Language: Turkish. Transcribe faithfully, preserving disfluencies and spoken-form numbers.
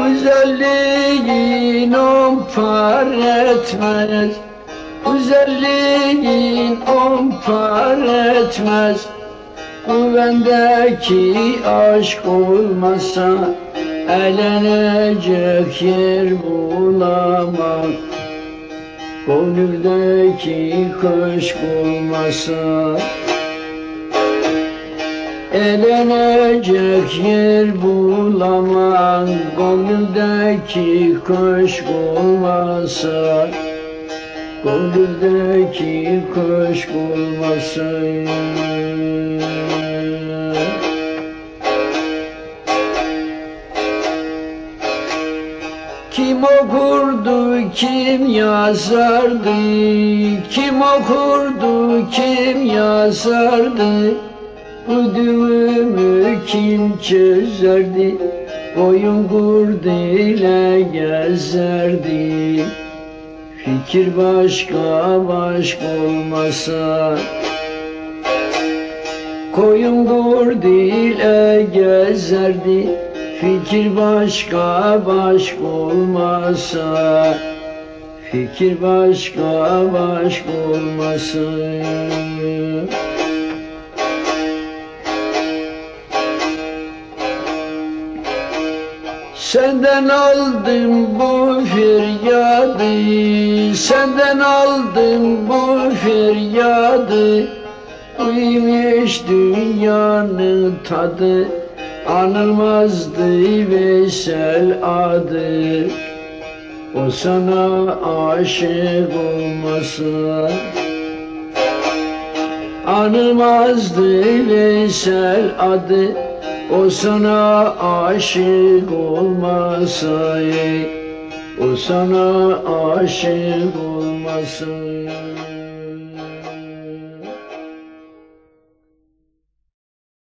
Güzelliğin on par etmez, güzelliğin on par etmez. Bu bendeki aşk olmasa eğlenecek yer bulamam. Gönüldeki köşk olmasa eğlenecek yer bulamam. Gönüldeki köşk olmasa, gönüldeki köşk olmasa. Kim okurdu, kim yazardı? Kim okurdu, kim yazardı? Bu düğümü kim çözerdi? Boyun kurduyla gezerdi. Fikir başka başka olmasa, koyun kurduyla gezerdi. Fikir başka başka olmasa, fikir başka başka olmasa. Senden aldım bu feryadı, senden aldım bu feryadı. Buymuş dünyanın tadı, anılmazdı Veysel adı. O sana aşık olmasa, anılmazdı Veysel adı. O sana aşık olmasa, o sana aşık olmasa.